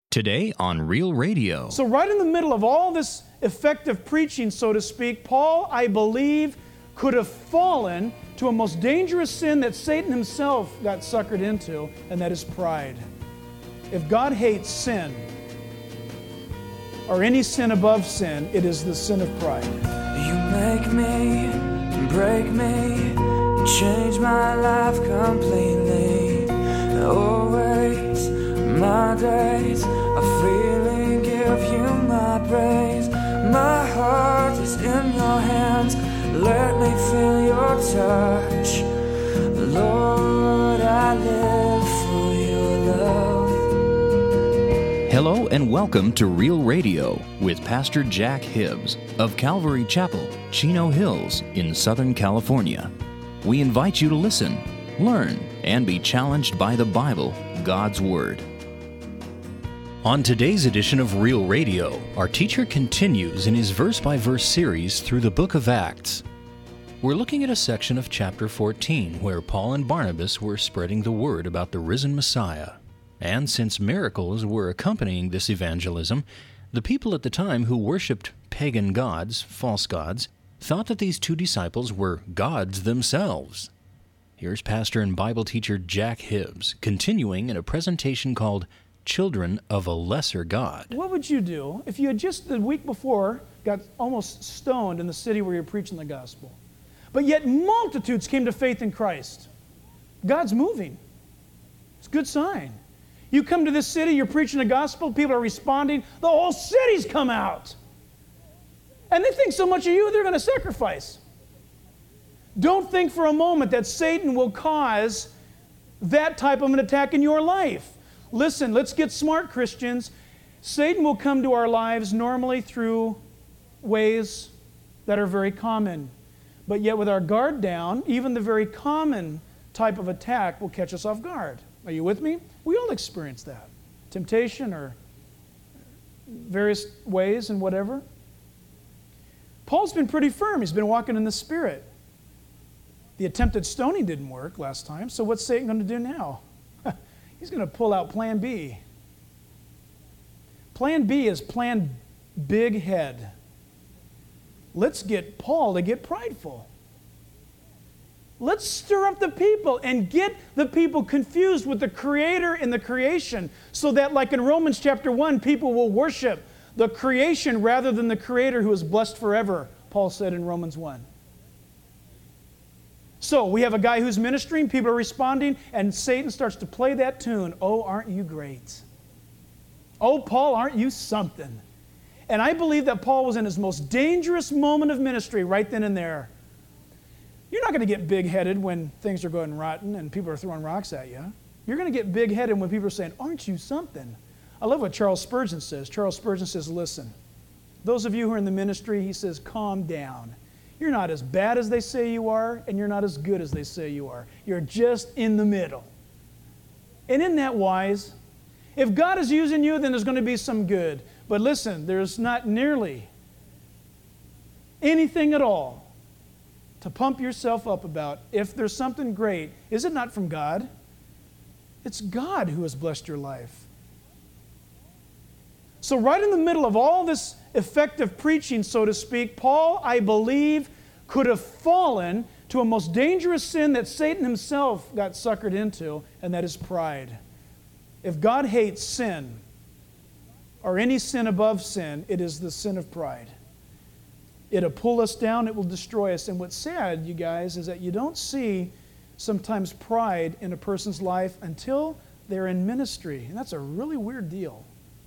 Today on Real Radio. So right in the middle of all this effective preaching, so to speak, Paul, I believe, could have fallen to a most dangerous sin that Satan himself got suckered into, and that is pride. If God hates sin, or any sin above sin, it is the sin of pride. You make me, break me, change my life completely. Always, my days are freely give you my praise. My heart is in your hands, let me feel your touch. Lord, I live for your love. Hello and welcome to Real Radio with Pastor Jack Hibbs of Calvary Chapel, Chino Hills in Southern California. We invite you to listen, learn, and be challenged by the Bible, God's Word. On today's edition of Real Radio, our teacher continues in his verse-by-verse series through the book of Acts. We're looking at a section of chapter 14 where Paul and Barnabas were spreading the word about the risen Messiah. And since miracles were accompanying this evangelism, the people at the time who worshipped pagan gods, false gods, thought that these two disciples were gods themselves. Here's pastor and Bible teacher Jack Hibbs continuing in a presentation called Children of a Lesser God. What would you do if you had just the week before got almost stoned in the city where you're preaching the gospel, but yet multitudes came to faith in Christ? God's moving. It's a good sign. You come to this city, you're preaching the gospel, people are responding, the whole city's come out. And they think so much of you, they're going to sacrifice. Don't think for a moment that Satan will cause that type of an attack in your life. Listen, let's get smart, Christians. Satan will come to our lives normally through ways that are very common. But yet with our guard down, even the very common type of attack will catch us off guard. Are you with me? We all experience that. Temptation or various ways and whatever. Paul's been pretty firm. He's been walking in the Spirit. The attempted stoning didn't work last time, so what's Satan going to do now? He's going to pull out Plan B. Plan B is Plan Big Head. Let's get Paul to get prideful. Let's stir up the people and get the people confused with the Creator and the creation so that, like in Romans chapter 1, people will worship the creation rather than the Creator who is blessed forever, Paul said in Romans 1. So we have a guy who's ministering, people are responding, and Satan starts to play that tune. Oh, aren't you great? Oh, Paul, aren't you something? And I believe that Paul was in his most dangerous moment of ministry right then and there. You're not going to get big-headed when things are going rotten and people are throwing rocks at you. You're going to get big-headed when people are saying, aren't you something? I love what Charles Spurgeon says. Charles Spurgeon says, listen, those of you who are in the ministry, he says, calm down. You're not as bad as they say you are, and you're not as good as they say you are. You're just in the middle. And isn't that wise? If God is using you, then there's going to be some good. But listen, there's not nearly anything at all to pump yourself up about. If there's something great, is it not from God? It's God who has blessed your life. So right in the middle of all this effective preaching, so to speak, Paul, I believe, could have fallen to a most dangerous sin that Satan himself got suckered into, and that is pride. If God hates sin, or any sin above sin, it is the sin of pride. It'll pull us down, it will destroy us. And what's sad, you guys, is that you don't see sometimes pride in a person's life until they're in ministry. And that's a really weird deal.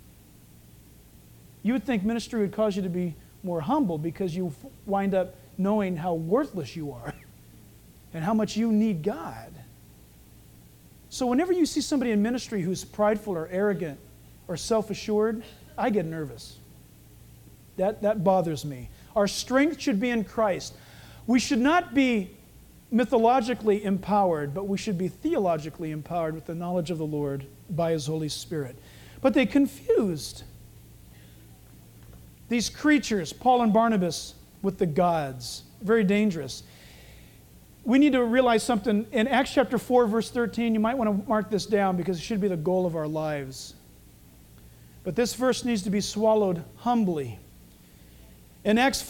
You would think ministry would cause you to be more humble because you wind up knowing how worthless you are and how much you need God. So whenever you see somebody in ministry who's prideful or arrogant or self-assured, I get nervous. That bothers me. Our strength should be in Christ. We should not be mythologically empowered, but we should be theologically empowered with the knowledge of the Lord by His Holy Spirit. But they confused these creatures, Paul and Barnabas, with the gods. Very dangerous. We need to realize something. In Acts chapter 4, verse 13, you might want to mark this down because it should be the goal of our lives. But this verse needs to be swallowed humbly. In Acts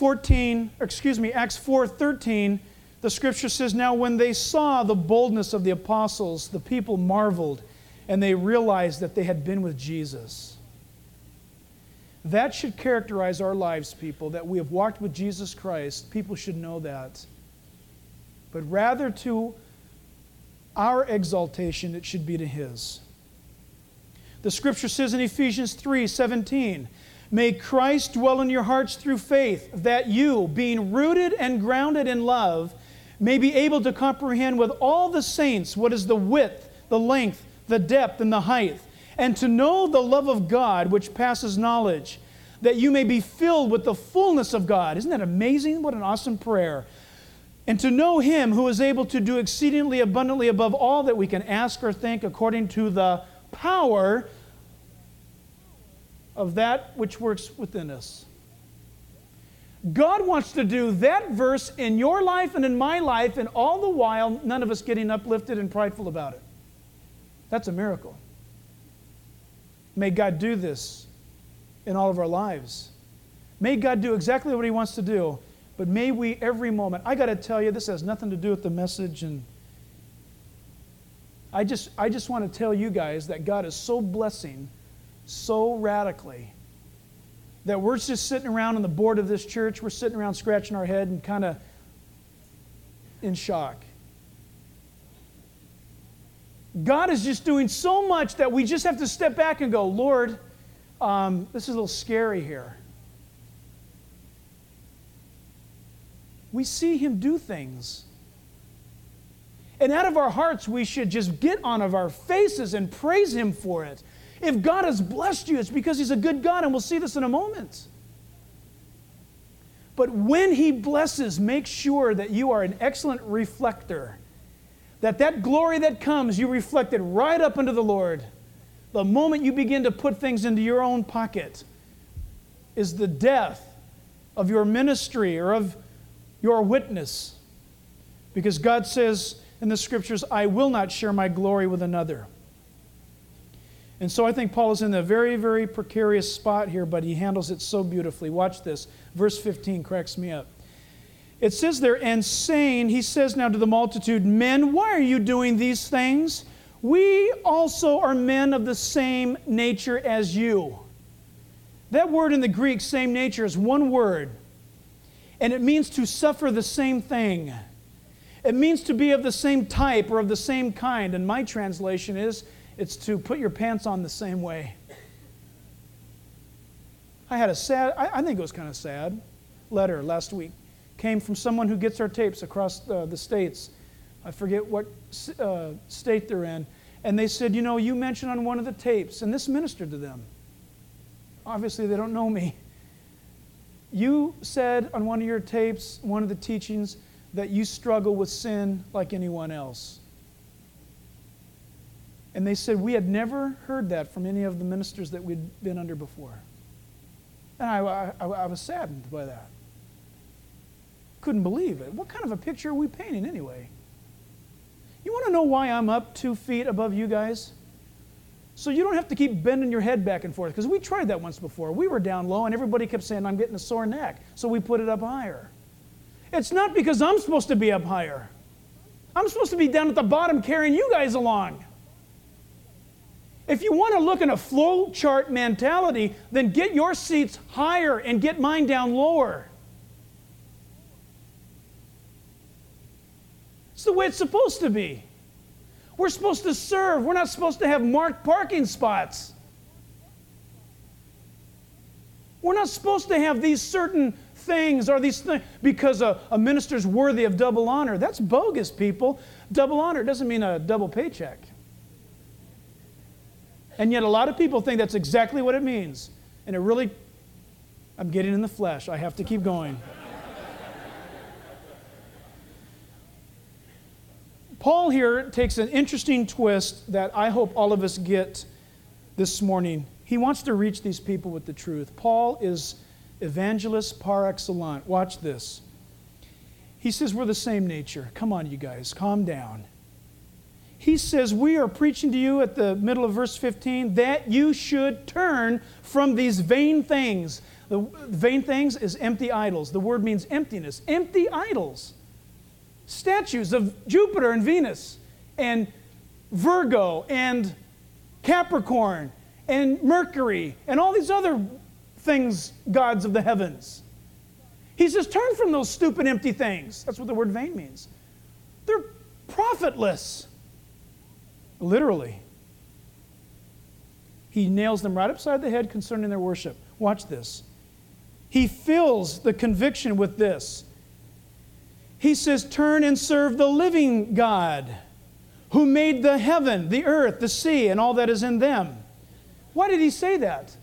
4:13, the scripture says, "Now when they saw the boldness of the apostles, the people marveled, and they realized that they had been with Jesus." That should characterize our lives, people, that we have walked with Jesus Christ. People should know that. But rather to our exaltation, it should be to His. The scripture says in Ephesians 3:17, "May Christ dwell in your hearts through faith, that you, being rooted and grounded in love, may be able to comprehend with all the saints what is the width, the length, the depth, and the height, and to know the love of God which passes knowledge, that you may be filled with the fullness of God." Isn't that amazing? What an awesome prayer. "And to know Him who is able to do exceedingly abundantly above all that we can ask or think, according to the power of that which works within us." God wants to do that verse in your life and in my life, and all the while, none of us getting uplifted and prideful about it. That's a miracle. May God do this in all of our lives. May God do exactly what He wants to do, but may we every moment. I got to tell you, this has nothing to do with the message, and I just want to tell you guys that God is so blessing so radically that we're just sitting around on the board of this church, we're sitting around scratching our head and kind of in shock. God is just doing so much that we just have to step back and go, "Lord, this is a little scary here." We see Him do things. And out of our hearts, we should just get on our faces and praise Him for it. If God has blessed you, it's because He's a good God, and we'll see this in a moment. But when He blesses, make sure that you are an excellent reflector. That glory that comes, you reflect it right up into the Lord. The moment you begin to put things into your own pocket is the death of your ministry or of your witness. Because God says in the Scriptures, "I will not share my glory with another." And so I think Paul is in a very, very precarious spot here, but he handles it so beautifully. Watch this. Verse 15 cracks me up. It says there, "And saying," he says now to the multitude, "Men, why are you doing these things? We also are men of the same nature as you." That word in the Greek, same nature, is one word. And it means to suffer the same thing. It means to be of the same type or of the same kind. And my translation is, it's to put your pants on the same way. I had a sad, I think it was kind of sad, letter last week. Came from someone who gets our tapes across the states. I forget what state they're in. And they said, "You know, you mentioned on one of the tapes," and this ministered to them. Obviously, they don't know me. "You said on one of your tapes, one of the teachings, that you struggle with sin like anyone else." And they said, we had never heard that from any of the ministers that we'd been under before. And I was saddened by that. Couldn't believe it. What kind of a picture are we painting anyway? You want to know why I'm up 2 feet above you guys? So you don't have to keep bending your head back and forth, because we tried that once before. We were down low and everybody kept saying, "I'm getting a sore neck." So we put it up higher. It's not because I'm supposed to be up higher. I'm supposed to be down at the bottom carrying you guys along. If you want to look in a flow chart mentality, then get your seats higher and get mine down lower. It's the way it's supposed to be. We're supposed to serve. We're not supposed to have marked parking spots. We're not supposed to have these certain things or these things because a minister's worthy of double honor. That's bogus, people. Double honor doesn't mean a double paycheck. And yet a lot of people think that's exactly what it means. And it really, I'm getting in the flesh. I have to keep going. Paul here takes an interesting twist that I hope all of us get this morning. He wants to reach these people with the truth. Paul is evangelist par excellence. Watch this. He says we're the same nature. Come on, you guys, calm down. He says, we are preaching to you at the middle of verse 15 that you should turn from these vain things. The vain things is empty idols. The word means emptiness. Empty idols. Statues of Jupiter and Venus and Virgo and Capricorn and Mercury and all these other things, gods of the heavens. He says, turn from those stupid empty things. That's what the word vain means. They're profitless. Literally. He nails them right upside the head concerning their worship. Watch this. He fills the conviction with this. He says, turn and serve the living God who made the heaven, the earth, the sea, and all that is in them. Why did he say that?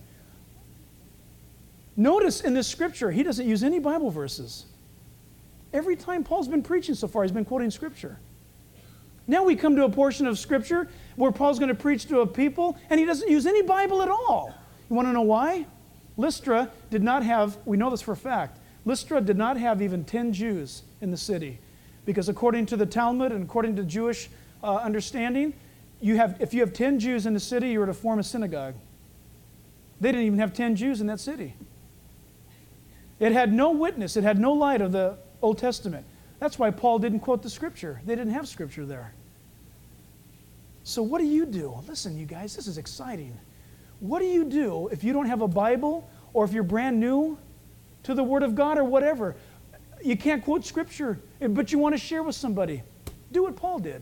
Notice in this scripture, he doesn't use any Bible verses. Every time Paul's been preaching so far, he's been quoting scripture. Now we come to a portion of scripture where Paul's going to preach to a people, and he doesn't use any Bible at all. You want to know why? Lystra did not have, we know this for a fact, Lystra did not have even 10 Jews in the city. Because according to the Talmud and according to Jewish understanding, if you have 10 Jews in the city, you were to form a synagogue. They didn't even have 10 Jews in that city. It had no witness. It had no light of the Old Testament. That's why Paul didn't quote the scripture. They didn't have scripture there. So what do you do? Listen, you guys, this is exciting. What do you do if you don't have a Bible or if you're brand new to the Word of God or whatever? You can't quote scripture, but you want to share with somebody. Do what Paul did.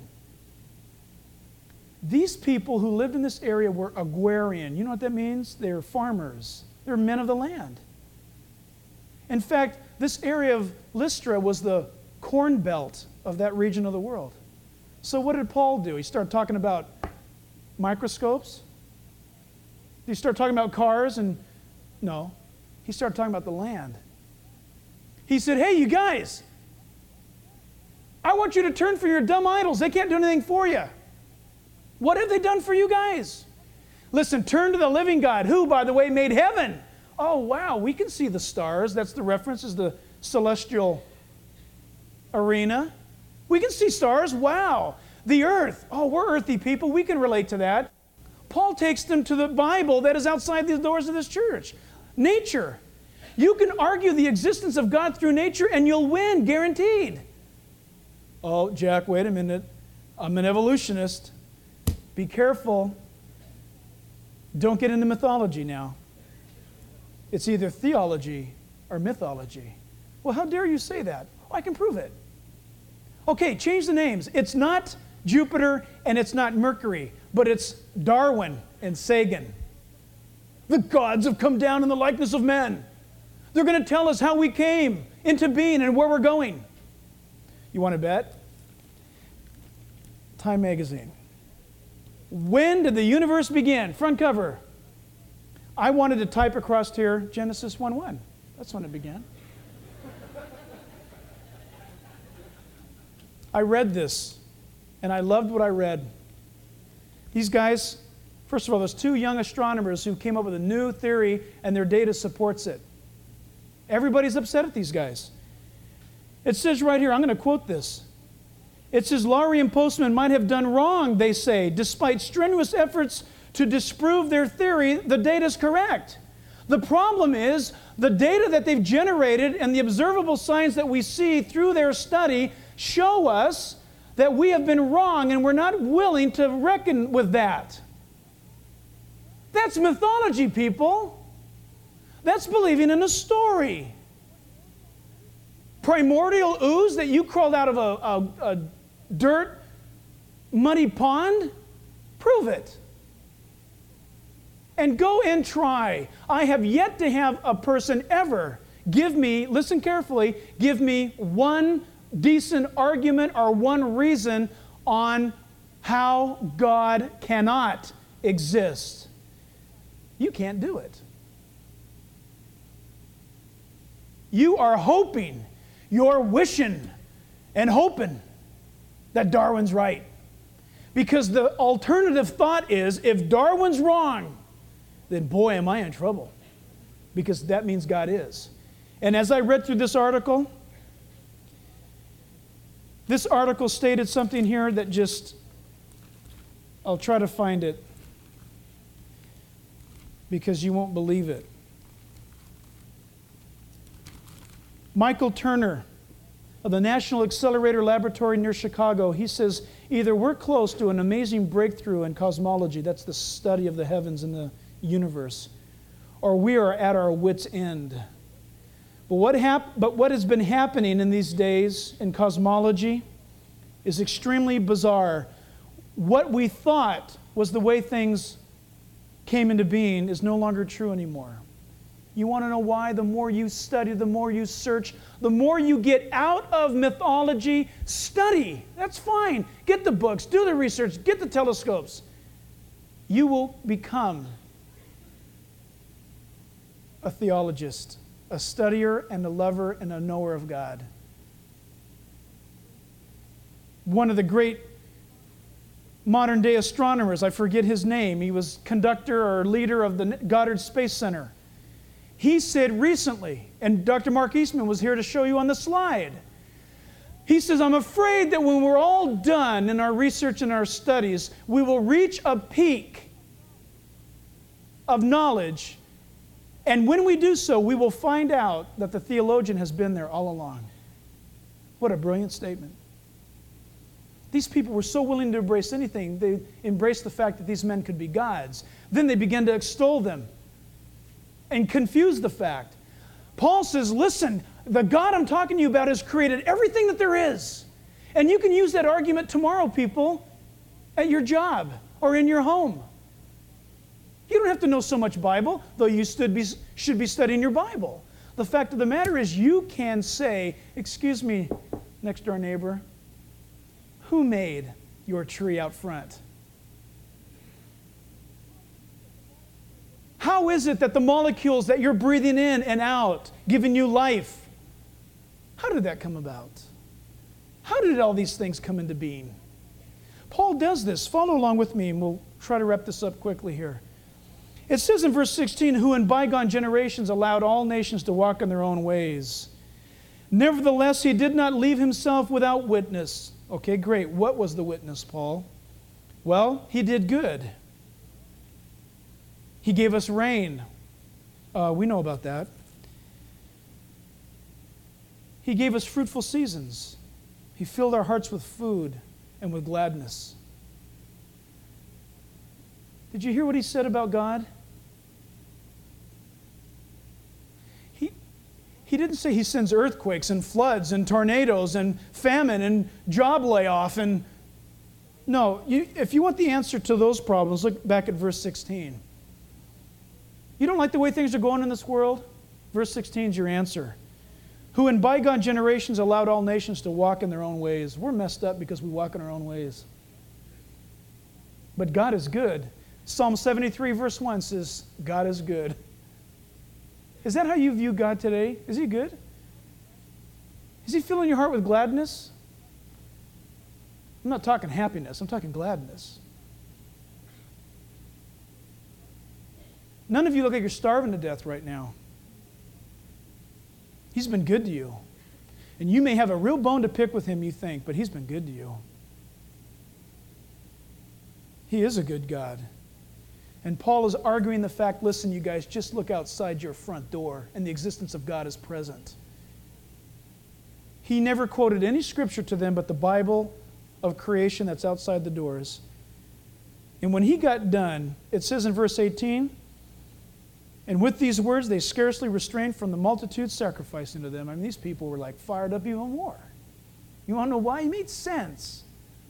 These people who lived in this area were agrarian. You know what that means? They're farmers. They're men of the land. In fact, this area of Lystra was the corn belt of that region of the world. So what did Paul do? He started talking about microscopes? Did he start talking about cars? No. He started talking about the land. He said, hey, you guys, I want you to turn from your dumb idols. They can't do anything for you. What have they done for you guys? Listen, turn to the living God, who, by the way, made heaven. Oh, wow, we can see the stars. That's the reference, is the celestial arena. We can see stars. Wow. The earth. Oh, we're earthy people. We can relate to that. Paul takes them to the Bible that is outside the doors of this church. Nature. You can argue the existence of God through nature and you'll win, guaranteed. Oh, Jack, wait a minute. I'm an evolutionist. Be careful. Don't get into mythology now. It's either theology or mythology. Well, how dare you say that? Oh, I can prove it. Okay, change the names. It's not Jupiter and it's not Mercury, but it's Darwin and Sagan. The gods have come down in the likeness of men. They're going to tell us how we came into being and where we're going. You want to bet? Time magazine. When did the universe begin? Front cover. I wanted to type across here Genesis 1:1. That's when it began. I read this, and I loved what I read. These guys, first of all, there's two young astronomers who came up with a new theory, and their data supports it. Everybody's upset at these guys. It says right here, I'm going to quote this. It says, Lowry and Postman might have done wrong, they say. Despite strenuous efforts to disprove their theory, the data is correct. The problem is the data that they've generated and the observable signs that we see through their study show us that we have been wrong and we're not willing to reckon with that. That's mythology, people. That's believing in a story. Primordial ooze that you crawled out of a dirt, muddy pond? Prove it. And go and try. I have yet to have a person ever give me, listen carefully, give me one decent argument or one reason on how God cannot exist. You can't do it. You are hoping, you're wishing and hoping that Darwin's right. Because the alternative thought is, if Darwin's wrong, then boy, am I in trouble. Because that means God is. And as I read through this article stated something here that just I'll try to find it because you won't believe it. Michael Turner of the National Accelerator Laboratory near Chicago, he says, either we're close to an amazing breakthrough in cosmology, that's the study of the heavens and the universe, or we are at our wits' end. But what has been happening in these days in cosmology is extremely bizarre. What we thought was the way things came into being is no longer true anymore. You want to know why? The more you study, the more you search, the more you get out of mythology, study. That's fine. Get the books, do the research, get the telescopes. You will become a theologist, a studier and a lover and a knower of God. One of the great modern day astronomers, I forget his name, he was conductor or leader of the Goddard Space Center. He said recently, and Dr. Mark Eastman was here to show you on the slide, he says, I'm afraid that when we're all done in our research and our studies, we will reach a peak of knowledge, and when we do so, we will find out that the theologian has been there all along. What a brilliant statement. These people were so willing to embrace anything, they embraced the fact that these men could be gods. Then they began to extol them and confuse the fact. Paul says, listen, the God I'm talking to you about has created everything that there is. And you can use that argument tomorrow, people, at your job or in your home. You don't have to know so much Bible, though you should be studying your Bible. The fact of the matter is you can say, excuse me, next door neighbor, who made your tree out front? How is it that the molecules that you're breathing in and out, giving you life, how did that come about? How did all these things come into being? Paul does this. Follow along with me, and we'll try to wrap this up quickly here. It says in verse 16, who in bygone generations allowed all nations to walk in their own ways. Nevertheless, he did not leave himself without witness. Okay, great. What was the witness, Paul? Well, he did good. He gave us rain. We know about that. He gave us fruitful seasons. He filled our hearts with food and with gladness. Did you hear what he said about God? He didn't say he sends earthquakes and floods and tornadoes and famine and job layoff. And no, if you want the answer to those problems, look back at verse 16. You don't like the way things are going in this world? Verse 16 is your answer. Who in bygone generations allowed all nations to walk in their own ways. We're messed up because we walk in our own ways. But God is good. Psalm 73 verse 1 says, God is good. Is that how you view God today? Is he good? Is he filling your heart with gladness? I'm not talking happiness, I'm talking gladness. None of you look like you're starving to death right now. He's been good to you. And you may have a real bone to pick with him, you think, but he's been good to you. He is a good God. And Paul is arguing the fact, listen, you guys, just look outside your front door, and the existence of God is present. He never quoted any scripture to them but the Bible of creation that's outside the doors. And when he got done, it says in verse 18, and with these words, they scarcely restrained from the multitude sacrificing to them. I mean, these people were like fired up even more. You want to know why? He made sense.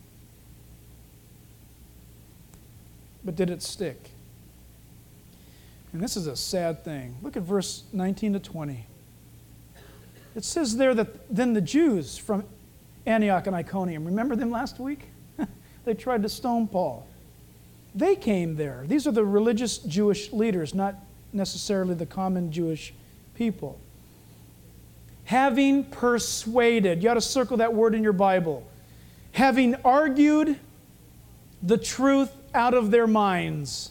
But did it stick? And this is a sad thing. Look at verse 19 to 20. It says there that then the Jews from Antioch and Iconium, remember them last week? They tried to stone Paul. They came there. These are the religious Jewish leaders, not necessarily the common Jewish people. Having persuaded, you ought to circle that word in your Bible. Having argued the truth out of their minds,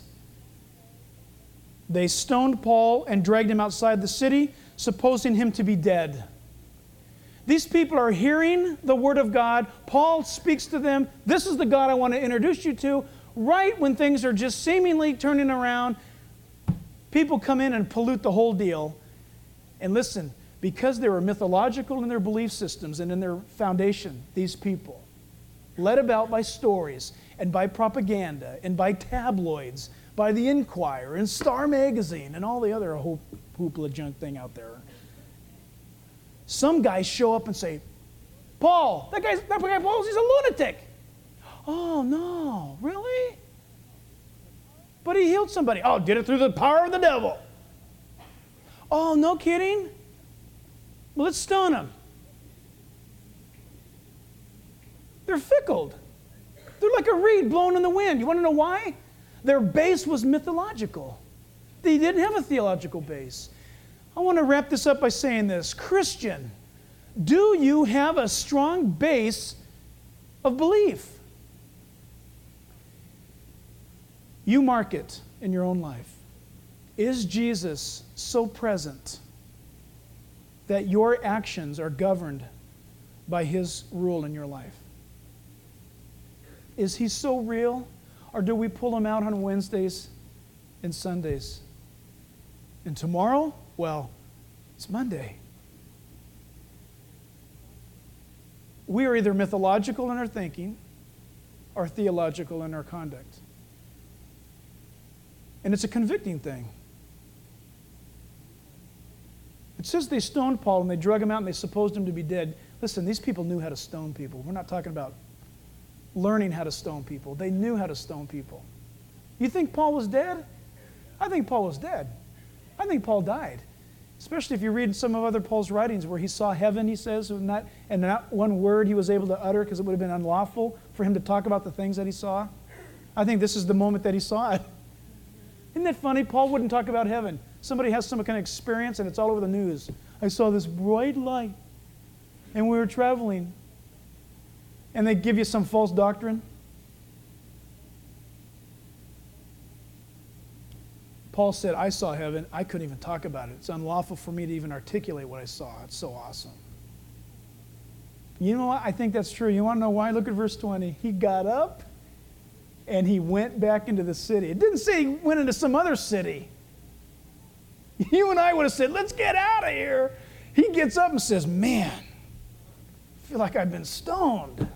they stoned Paul and dragged him outside the city, supposing him to be dead. These people are hearing the word of God. Paul speaks to them. This is the God I want to introduce you to. right when things are just seemingly turning around, people come in and pollute the whole deal. And listen, because they were mythological in their belief systems and in their foundation, these people, led about by stories and by propaganda and by tabloids, by the Inquirer and Star Magazine and all the other hoopla junk thing out there. Some guys show up and say, Paul, that guy Paul, he's a lunatic. Oh, no, really? But he healed somebody. Oh, did it through the power of the devil. Oh, no kidding? Well, let's stone him. They're fickled. They're like a reed blown in the wind. You want to know why? Their base was mythological. They didn't have a theological base. I want to wrap this up by saying this. Christian, do you have a strong base of belief? You mark it in your own life. Is Jesus so present that your actions are governed by His rule in your life? Is He so real? Or do we pull Him out on Wednesdays and Sundays? And tomorrow? Well, it's Monday. We are either mythological in our thinking or theological in our conduct. And it's a convicting thing. It says they stoned Paul and they drug him out and they supposed him to be dead. Listen, these people knew how to stone people. We're not talking about learning how to stone people. They knew how to stone people. You think Paul was dead? I think Paul was dead. I think Paul died. Especially if you read some of other Paul's writings where he saw heaven, he says, and not one word he was able to utter because it would have been unlawful for him to talk about the things that he saw. I think this is the moment that he saw it. Isn't that funny? Paul wouldn't talk about heaven. Somebody has some kind of experience and it's all over the news. I saw this bright light and we were traveling. And they give you some false doctrine. Paul said, I saw heaven. I couldn't even talk about it. It's unlawful for me to even articulate what I saw. It's so awesome. You know what? I think that's true. You want to know why? Look at verse 20. He got up and he went back into the city. It didn't say he went into some other city. You and I would have said, let's get out of here. He gets up and says, man, I feel like I've been stoned.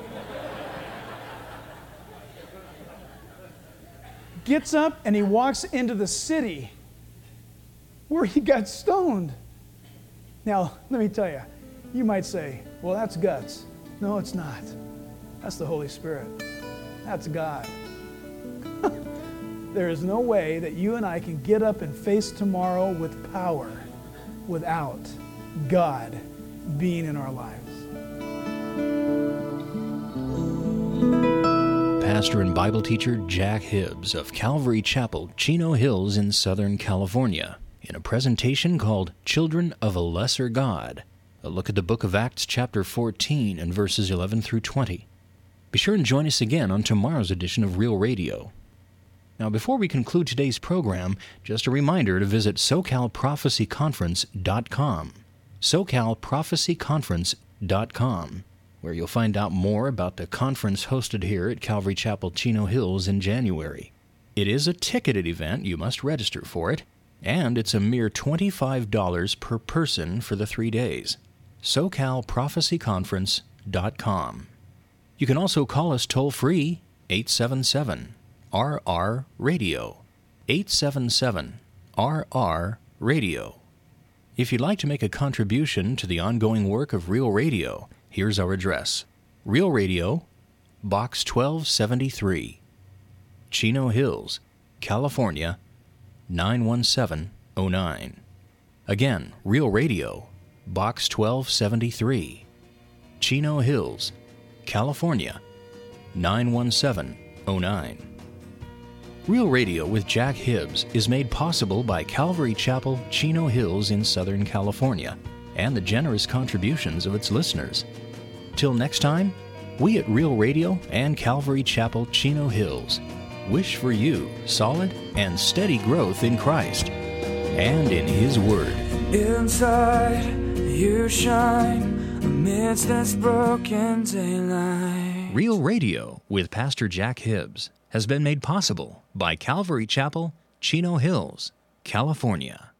Gets up and he walks into the city where he got stoned. Now, let me tell you, you might say, well, that's guts. No, it's not. That's the Holy Spirit. That's God. There is no way that you and I can get up and face tomorrow with power without God being in our lives. Pastor and Bible teacher Jack Hibbs of Calvary Chapel, Chino Hills in Southern California, in a presentation called Children of a Lesser God, a look at the book of Acts chapter 14 and verses 11 through 20. Be sure and join us again on tomorrow's edition of Real Radio. Now, before we conclude today's program, just a reminder to visit SoCalProphecyConference.com, SoCalProphecyConference.com, where you'll find out more about the conference hosted here at Calvary Chapel, Chino Hills in January. It is a ticketed event. You must register for it, and it's a mere $25 per person for the 3 days. SoCalProphecyConference.com. You can also call us toll-free, 877-RR-RADIO, 877-RR-RADIO. If you'd like to make a contribution to the ongoing work of Real Radio, here's our address. Real Radio, Box 1273, Chino Hills, California, 91709. Again, Real Radio, Box 1273, Chino Hills, California, 91709. Real Radio with Jack Hibbs is made possible by Calvary Chapel, Chino Hills in Southern California, and the generous contributions of its listeners. Till next time, we at Real Radio and Calvary Chapel, Chino Hills wish for you solid and steady growth in Christ and in His Word. Inside you shine amidst this broken daylight. Real Radio with Pastor Jack Hibbs. has been made possible by Calvary Chapel, Chino Hills, California.